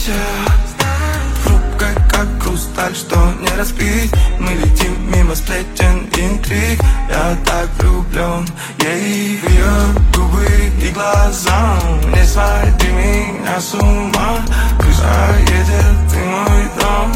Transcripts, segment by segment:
Оставайся, хрупкой как хрусталь, что не разбить. Мы летим мимо сплетен, интриг. Я так влюблен ей в ее губы и глаза. Не своди меня с ума, крыша едет, ты мой дом.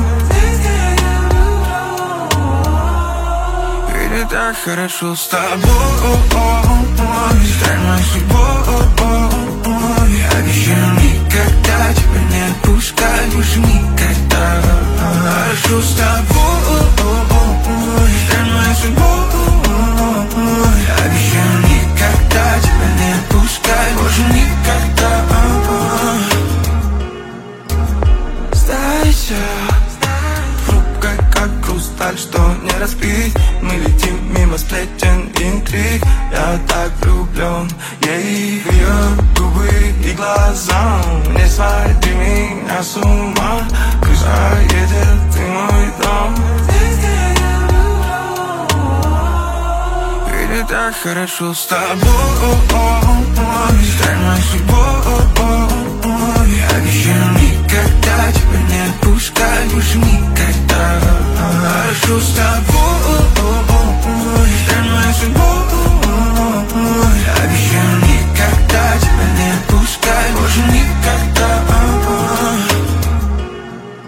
Ведь так хорошо с тобой, стань моей судьбой. Обещаю никогда тебя не отпускать, больше никогда. Хорошо с тобой, стань моей судьбой. Обещаю никогда тебя не отпускать, больше никогда. Оставайся, хрупкой как хрусталь, что не разбить. Мы летим мимо сплетен, интриг. Я так влюблен ей в ее губы и глаза. Не своди меня с ума, крыша едет, ты мой дом. Ведь так хорошо с тобой, стань моей судьбой.